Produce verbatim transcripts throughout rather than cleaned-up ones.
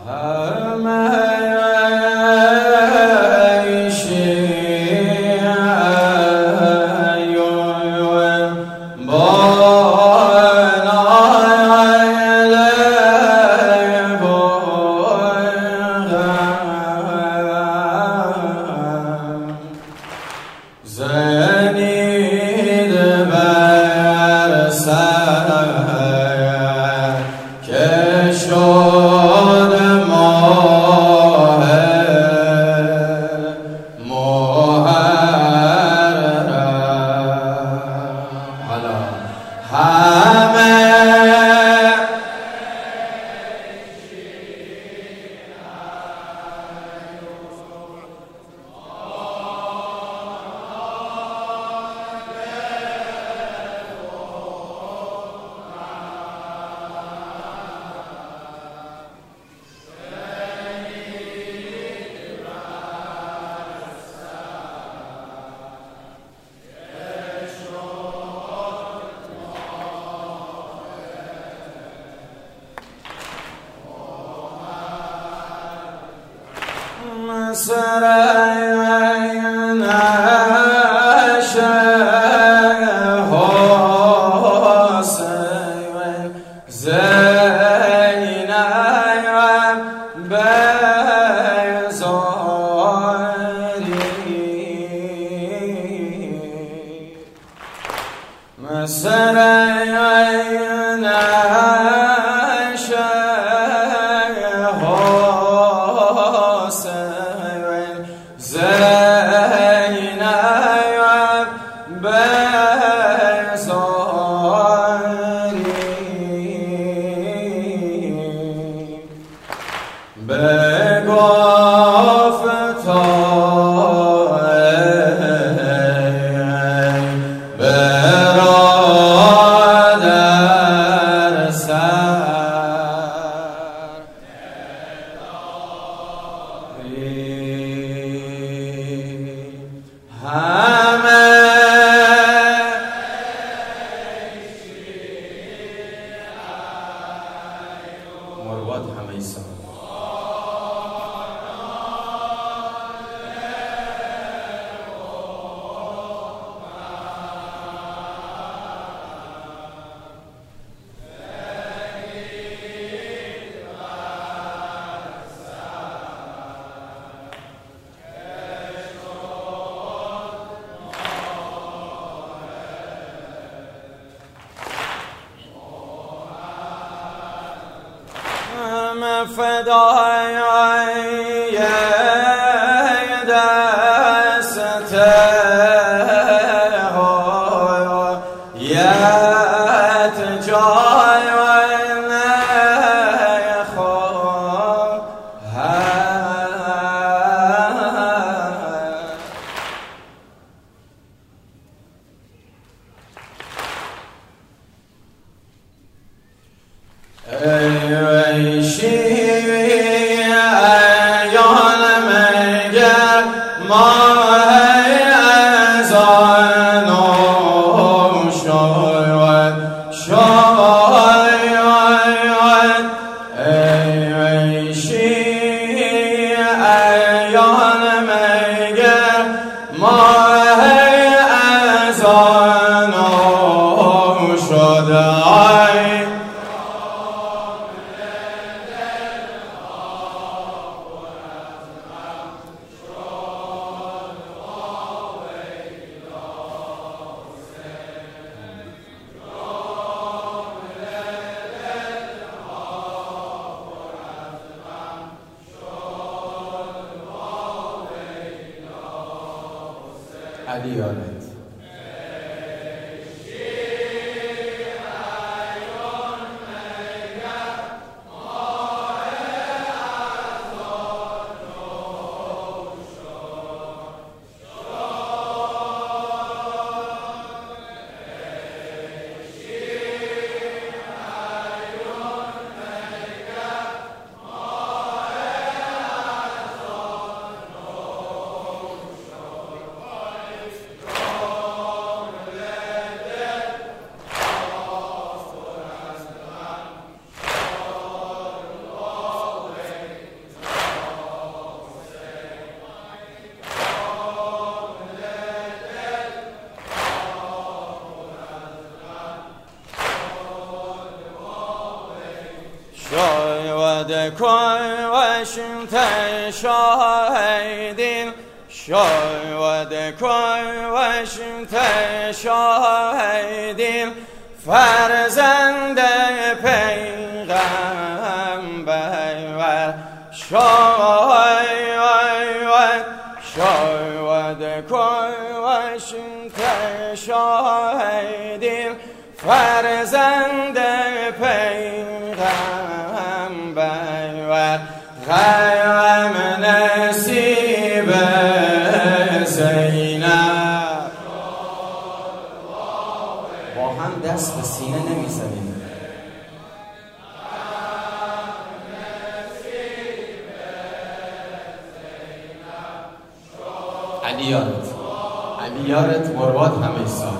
فدای دست یت جای نخواهم ای علی یادت شاید کشم تشاهدین شاید کشم تشاهدین فرزند پیغمبر شاید شاید کشم تشاهدین فرزند پیغمبر غم نصیب زینب با هم دست به سینه نمیزنیم. علی یارت علی یارت مروت همه سال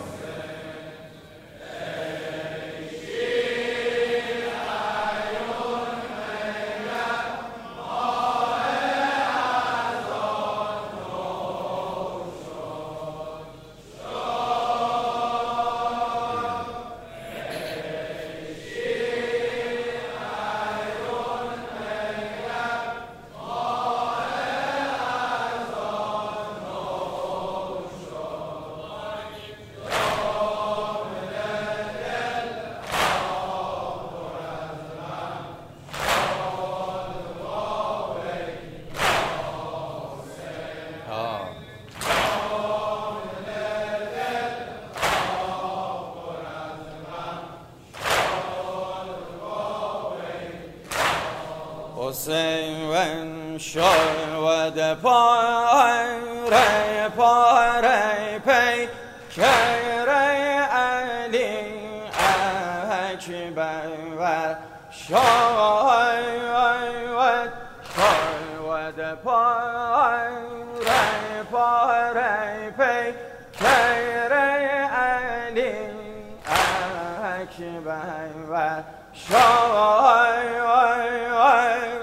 حسین شاید پاره پاره پیکر علی اکبر شاید شاید پاره پاره پیکر علی اکبر شاید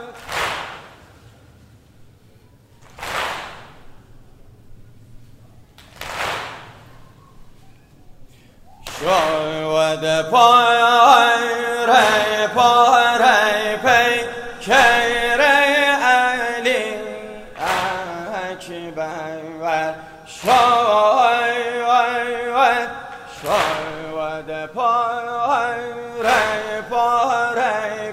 شاید پاره پاره پیکر علی اکبر شاید شاید پاره پاره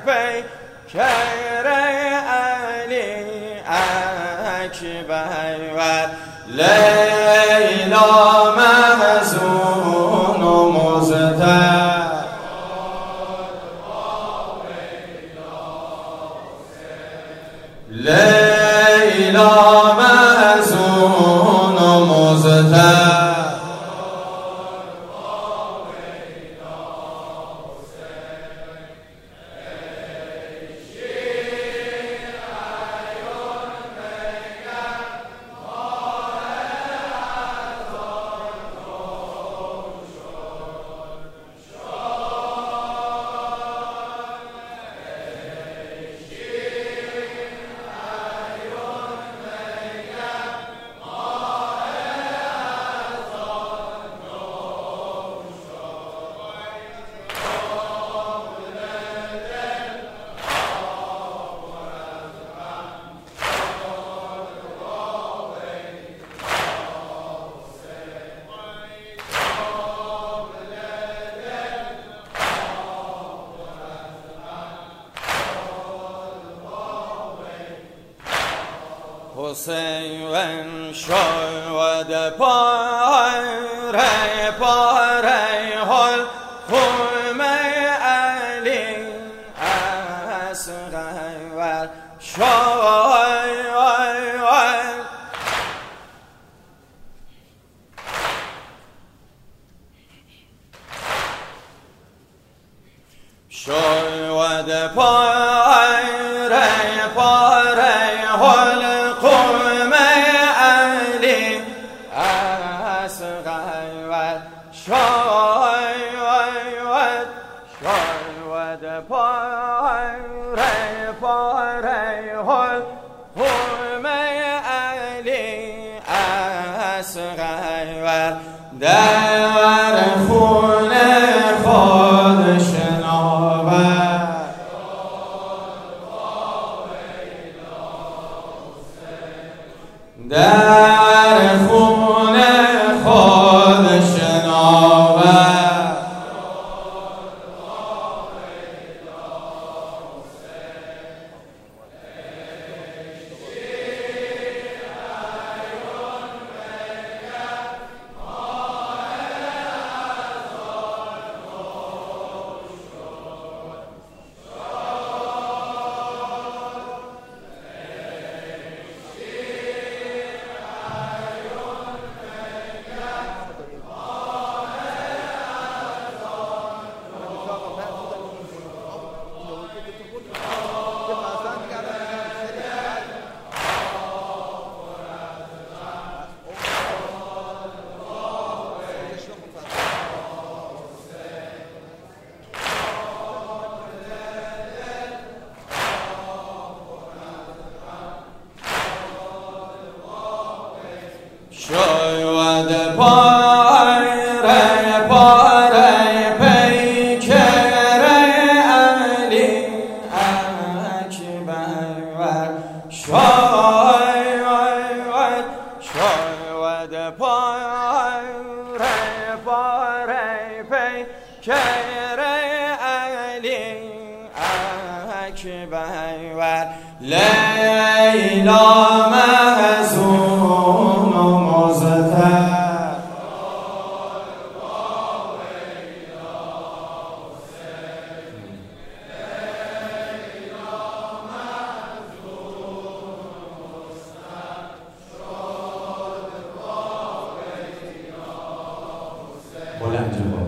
پیکر علی اکبر لیلا محزون و مضطر لیلا محزون و مضطر حسین شاید پاره پاره حلقوم علی اصغر شاید شاید پاره پاره حلقوم علی اصغر شاید شاید پاره پاره حلقوم علی اصغر در خونه خود شناور در خون خود شناور شاید پاره پاره پیکر علی اکبر شاید شاید پاره پاره پیکر علی اکبر لیلا محزون و مزتر بلند جواب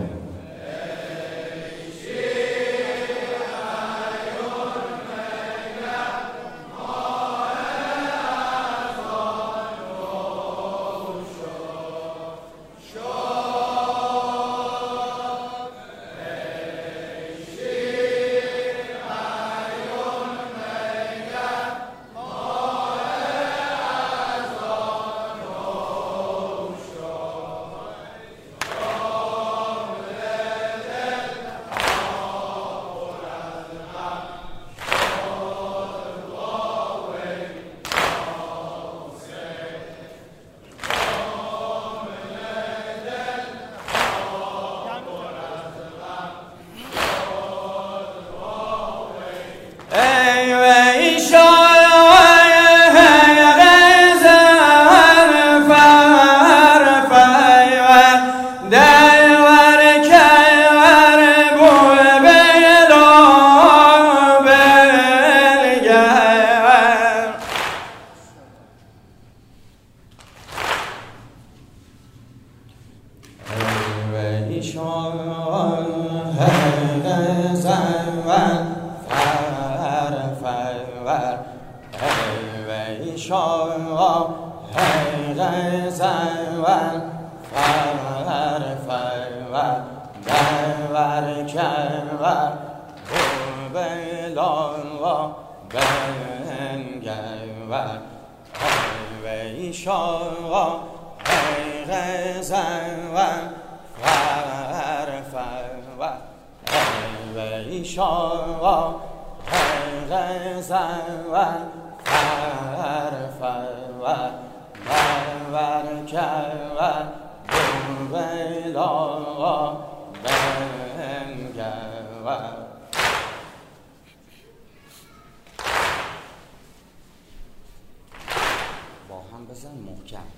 با هم بزن محکم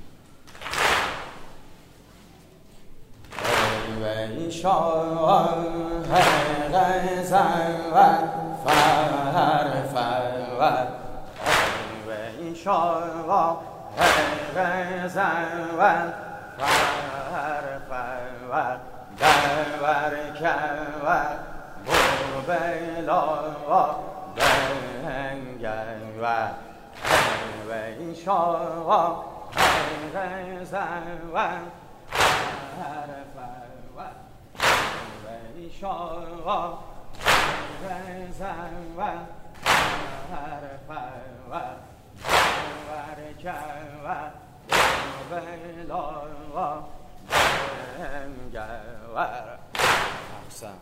ای شاه غزل فر فر ای شاه غزل فر فر در کور بلا بنگر ای شاه غزل فر فر ای شاه غزل فر فر ورکور بلا بنگر احسنت.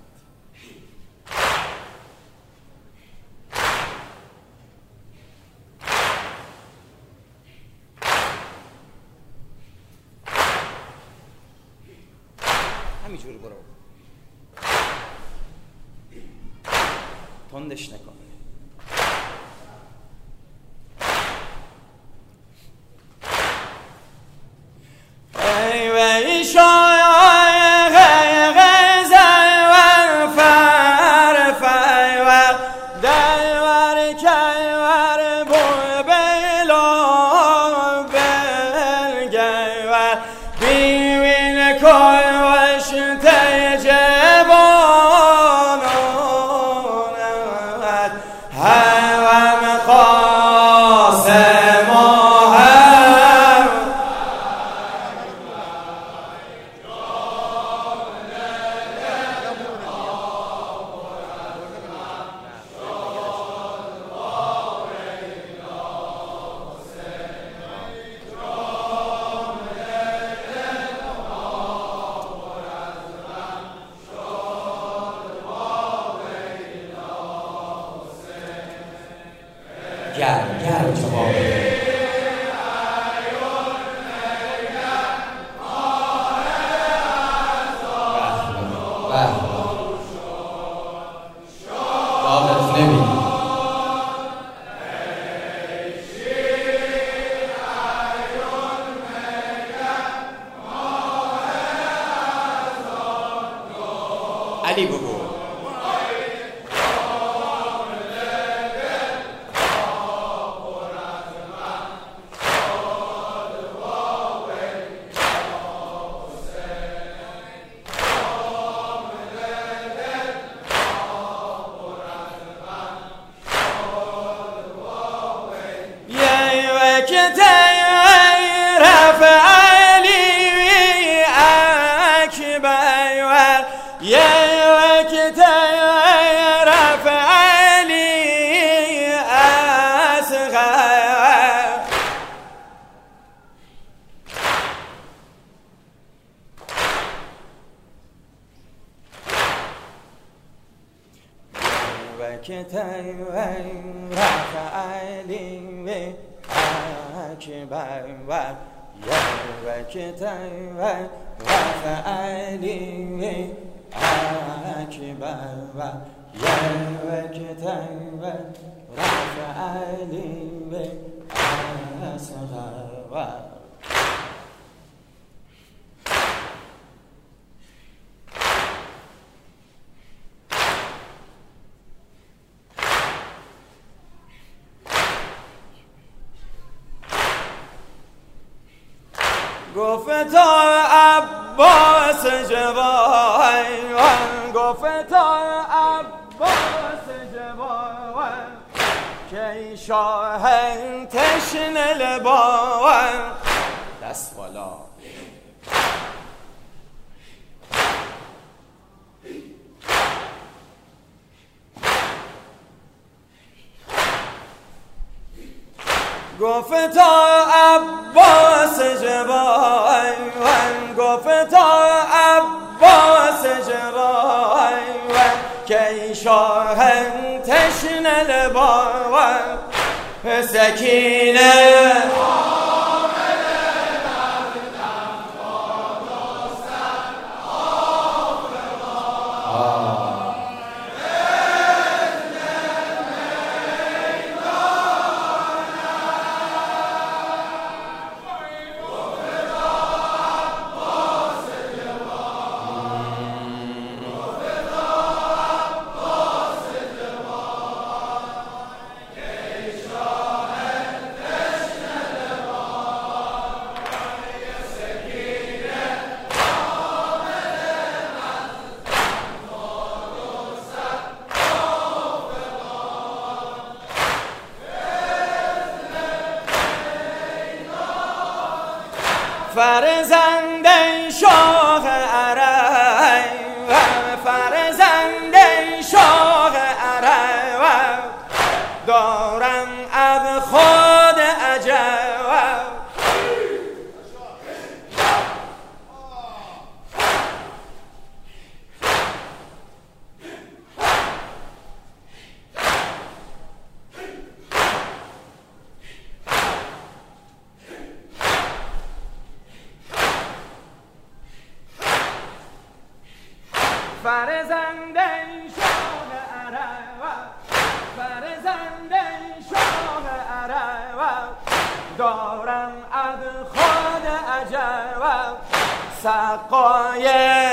همینجوری برو، تندش نکن. ای وی شای غزل فر فر دور کور بو بلا بلگور بیوین کوش تجبان هم قاسم هم گرم گرم جواب دادت نمی علی بگو. رفع علی اکبر و یا وکتر رفع علی اکبر و یا وکتر رفع علی اصغر گفتا عباس جوان گفتا عباس جوان که شاه تشن لبان دست بالا گفتا عباس جوان گفتا عباس جوان که شاه تشن لبان سکینه فرزند شاه عرب فرزند شاه عرب دارم از خود عجب دارم از خود عجب سقای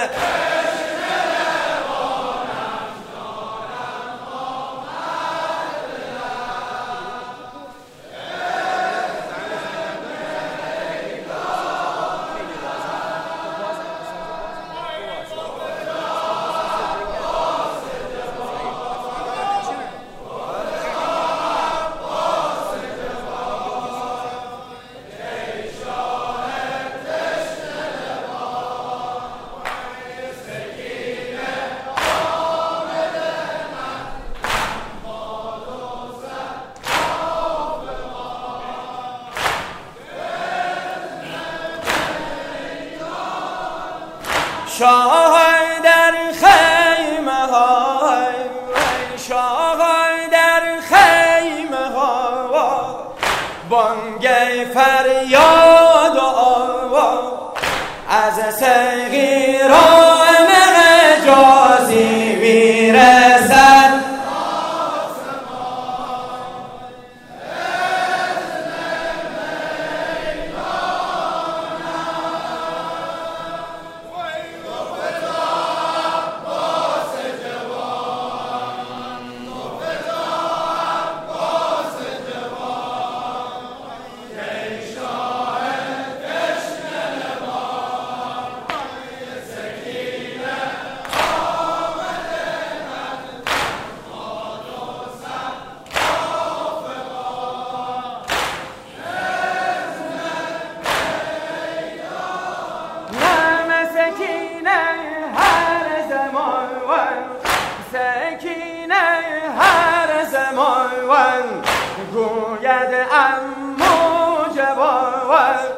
شاه در خیمه های شاه در خیمه ها بانگ فریاد و آوا از صغیران حجازی میرسد سکینه هر زمان گوید امو جوان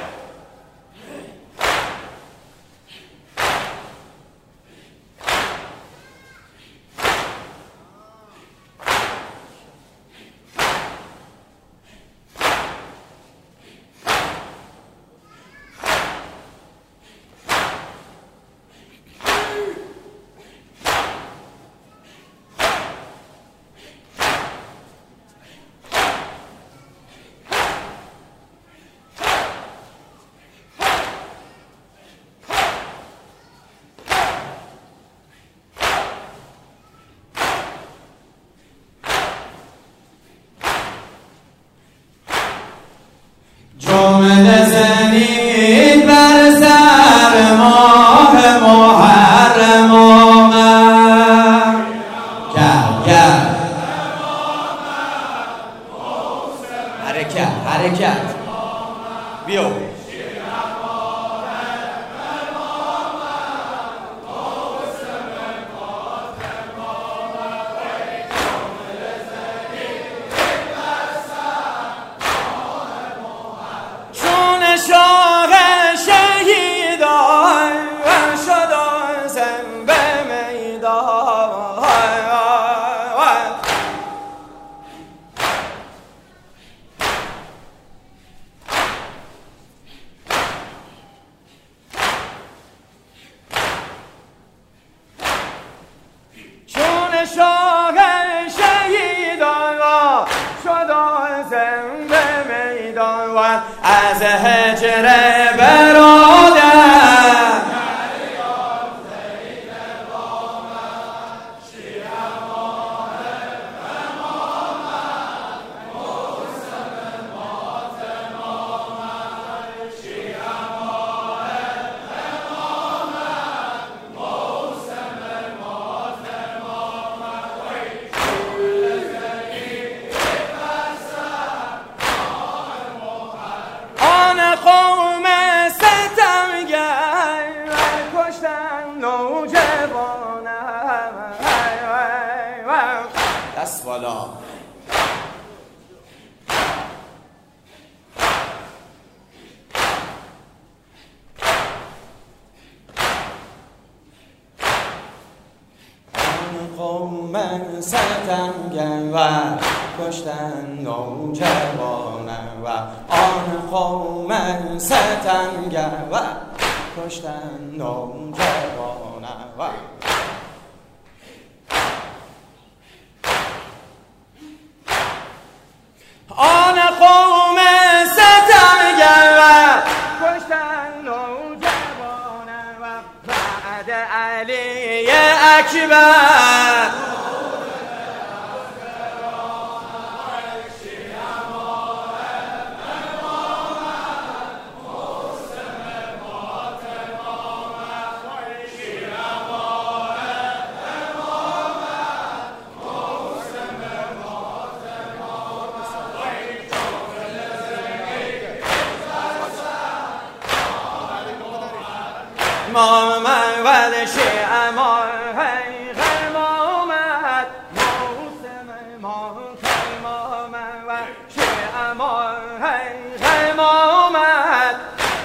جمله زنید بر سر ماه محرم آمد کرد کرد حرکت حرکت بیو شاه شهیدان شد آزم به میدان چون شاه شهیدان شد آزم به میدان از هجر برادر قوم ستمگر کشتن نوجوانم دست بالا قوم ستمگر و کشتن نوجوانم و آن قوم ستمگر و کشتن نوجوانم و آن قوم اکبر محمد شیعه ما هی محمد موسم ما محمد شیعه ما هی محمد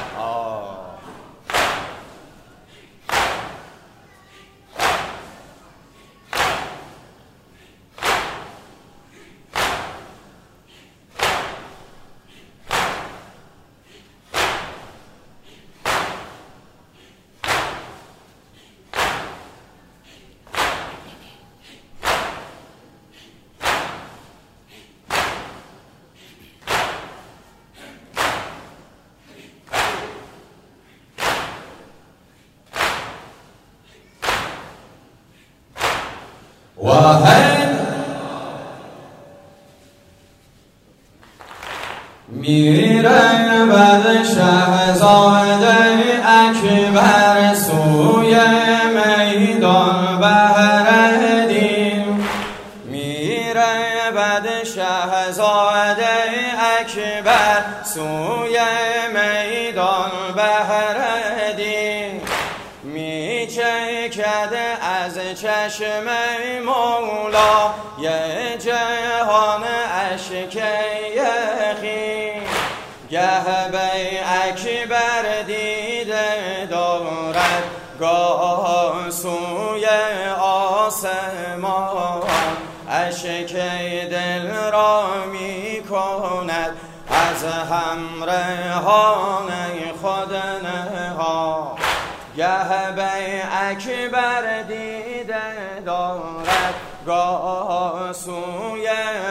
وهن میره بعد شهزاده اکبر سوی میدان بهردین میره بعد شهزاده اکبر سوی میدان بهردین میچکد از چشم مولا یه جهان اشک یخی گه بی اکبر دیده دارد گاه سوی آسمان اشک دل را می کند از همراهان خود نها گه بی اکبر دیده دارد گاه سوی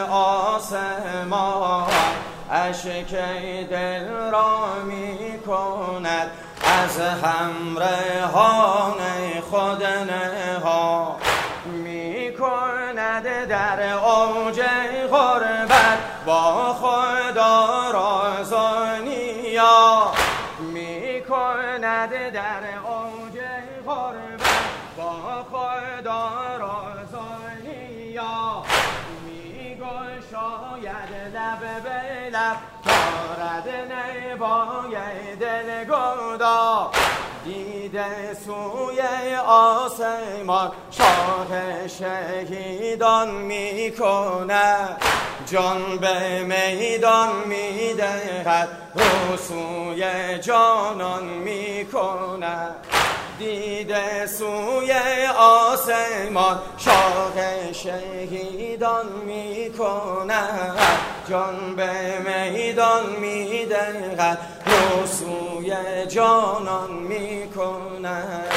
آسمان اشک دل را می کند از همراهان خود نها می کند در اوج غربت با خدا رازانیا می کند در اوج غربت با خدا رازانیا می گشاید لب به لب دارد نوای دل گدا دیده سوی آسمان شاه شهیدان می کند جان به میدان می دهد رو سوی جانان می کند دیده سوی آسمان شاه شهیدان می کند جان به میدان می دهد رو سوی جانان می کند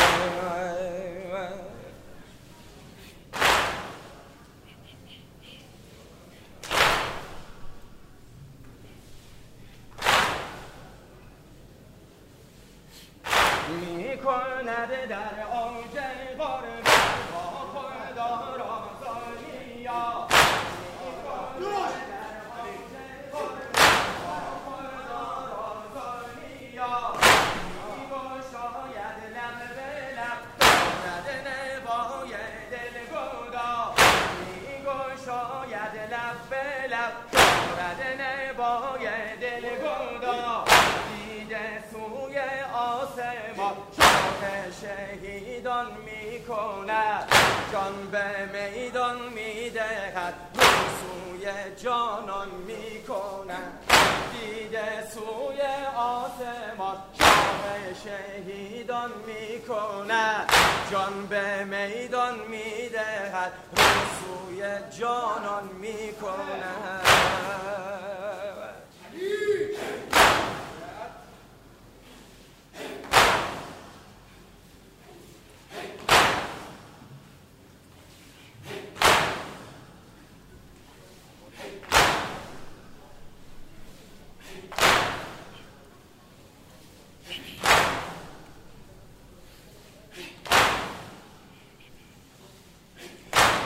می کند در اوج غربت با خدا رازانیا می کند در اوج غربت با خدا رازانیا می گشاید لب به لب دارد نوای دل گدا می گشاید لب به لب دارد نوای دل گدا دیده سوی آسمان شاه شهیدان می کند جان به میدان می دهد رو سوی جانان می کند دیده سوی آسمان شاه شهیدان می کند جان به میدان می دهد رو سوی جانان می کند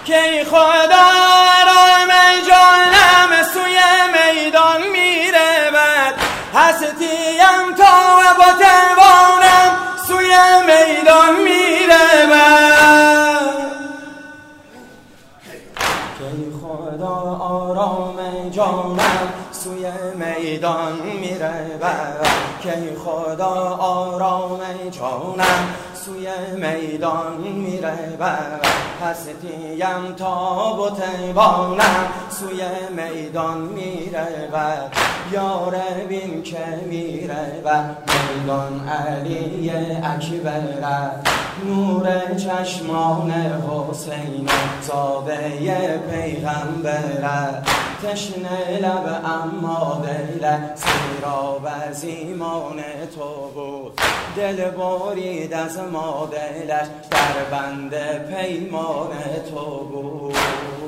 که خدا رام جانم سوی میدان میره بد هستیم تا و با توانم سوی میدان میره بد که خدا آرام جانم سوی میدان میره بد که خدا آرام جانم سوی میدان میره بد هستیم تا و توانم سوی میدان میره بد یار بین که میره بد میدان علی اکبر نور چشمان حسین زاده پیغمبر تشنه لب اما دل سیراب از ایمان تو بود دل برید از ما دلش در بند پیمان تو بود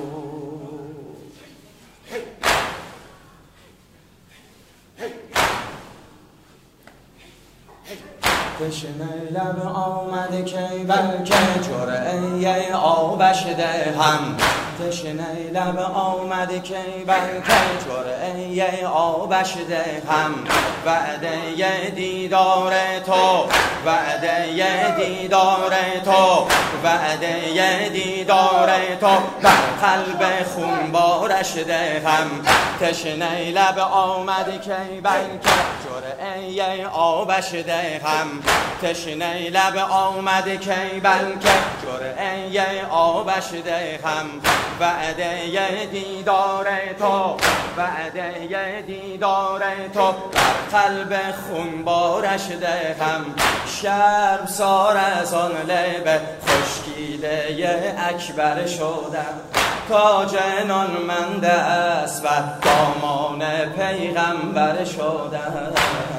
تشنه لب آمد که بلکه جرعه آبش دهم تشنه لب آمد که بلکه جرعه آبش دهم وعده دیدار تو وعده دیدار تو وعده دیدار تو بر قلب خونبارش دهم تشنه لب آمد که بلکه جرعه آبش دهم تشنه لب آمد که بلکه جرعه آبش دهم وعده دیدار تو وعده دیدار تو بر قلب خونبارش دهم شرم سار از آن لب خشکیده اکبر شدم تا جنان من دست و دامان پیغمبر شدم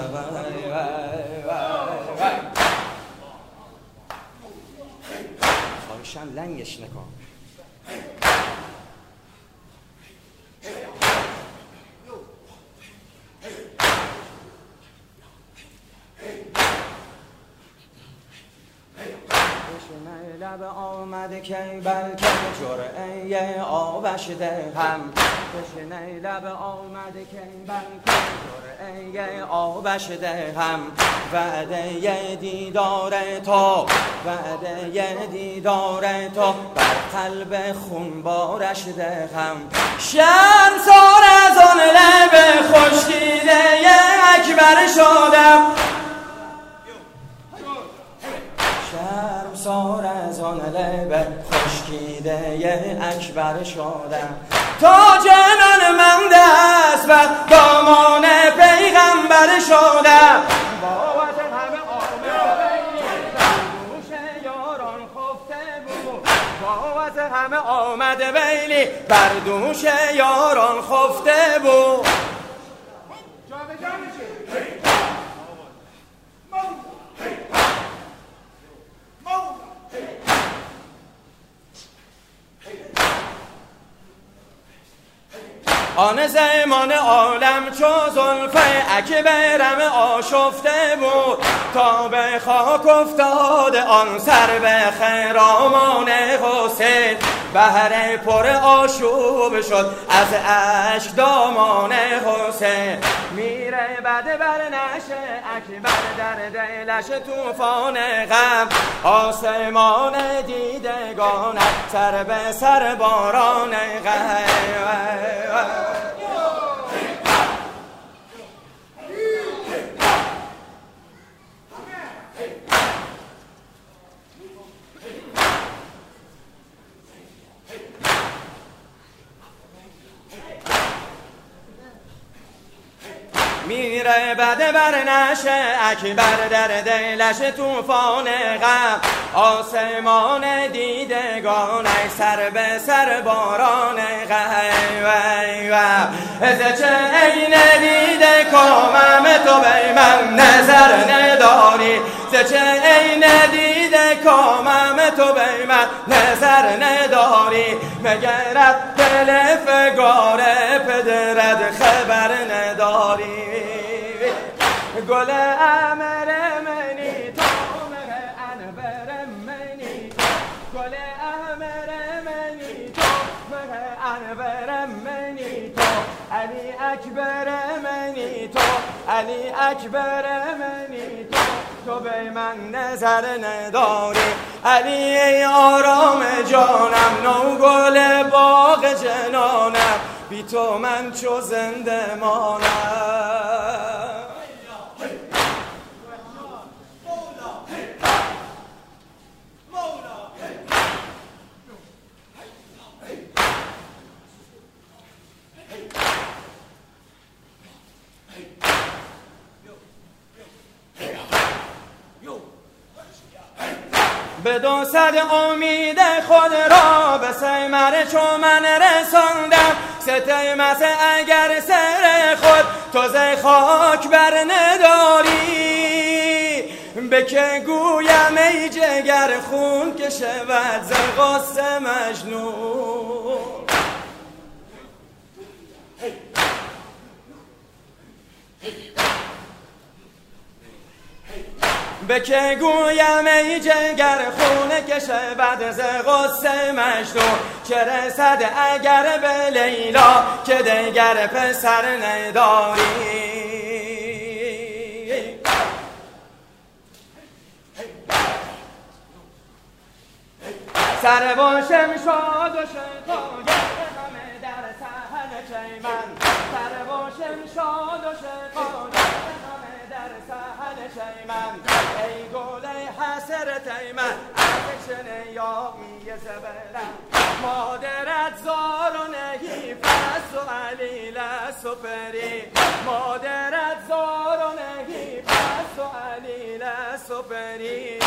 خواهشم لنگش نکن لب آمد که بلکه جرعه آبش دهم تشنه لب آمد که بلکه جرعه آبش دهم وعده دیدار تو وعده دیدار تو بر قلب خونبارش دهم شرم سار از آن لب خشکیده اکبر شدم شرم سار از آن لب خشکیده اکبر شدم تا جنان من دست و دامان پیغمبر شدم بابت همه آمد دوش یاران خفته بود بابت همه آمد ویلی بر دوش یاران خفته بود آن زمان عالم چو زلف اکبرم آشفته بود تا به خاک افتاد آن سر به خرامان حسین بحر پر آشوب شد از اشک دامان حسین میره بده بر نشه اکبر در دلش توفان غم آسمان دیدگانت سر به سر باران غم میره بده بر نشه اکبر در دلش توفان غم آسمان دیدگانه سر به سر باران غم ز چه عین دیده کامم تو به من نظر نداری ز چه عین دیده کامم تو به من نظر نداری مگرد دل فگار پدرت خبر نداری گل امر منی تامر انبر منی گل امر منی علی اکبر منی تو، علی اکبر منی تو، تو به من نظر نداری. علی ای آرام جانم، نوگل باغ جنانم، بی تو من چو زنده مانم. به دو صد امید خود را به ثمر چو من رساندم. ستیمت اگر سر خود تو ز خاک بر نداری. به که گویم ای جگر خون که شود ز غصه مجنون. به که گویم ای جگر خونه که شود ز غصه مجنون. چه رسد اگر به لیلا که دیگر پسر نداری. سر باشم شاد و شقایق همه در صحن چیمن. سر باشم شاد و شقایق همه در صحن چیمن. ای گل حسرت من از چنه یامی زبرم. مادرت زار و نهی پس و علیل است و پری. مادرت زار و نهی پس و علیل است و پری.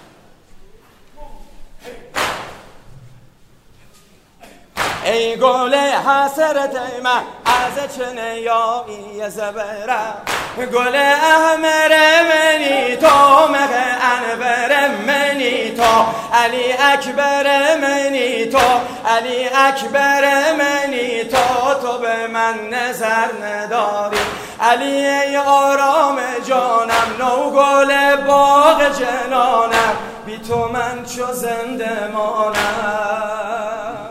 ای گل حسرت من از چنه یامی زبرم. گل احمر منی تو، مه انور منی تو، علی اکبر منی تو، علی اکبر منی تو، تو به من نظر نداری. علی ای آرام جانم، نوگل باغ جنانم، بی تو من چو زنده مانم.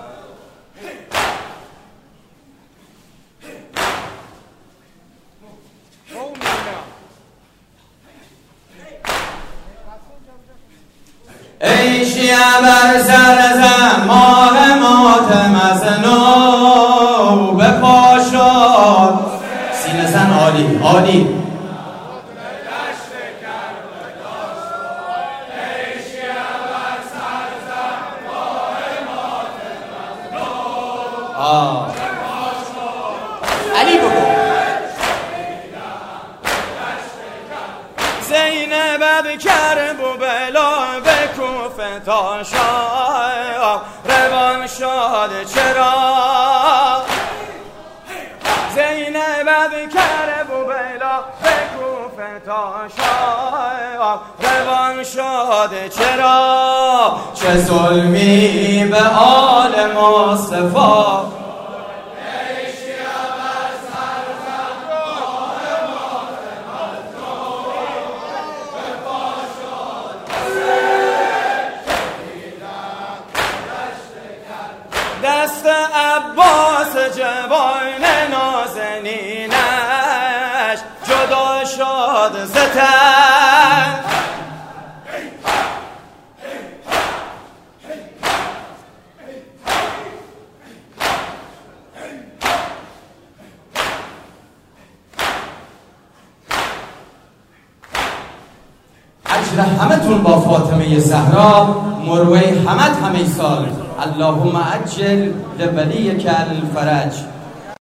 ای شیعه بر سر زن ماه ماتم از نو بپا شد. سینه زن عالی عالی. آه علی بگو. زینب کرب و بلا به کوفه تا شاه روان شد چرا. زینب کرب و بلا به کوفه تا شاه روان شد چرا. چه ظلمی به آل مصطفی. دست عباس جوان نازنینش جدا شد ز تن. اجر همتون با فاطمه زهرا، مروه همت همه سال. اللهم عجل لولیک الفرج.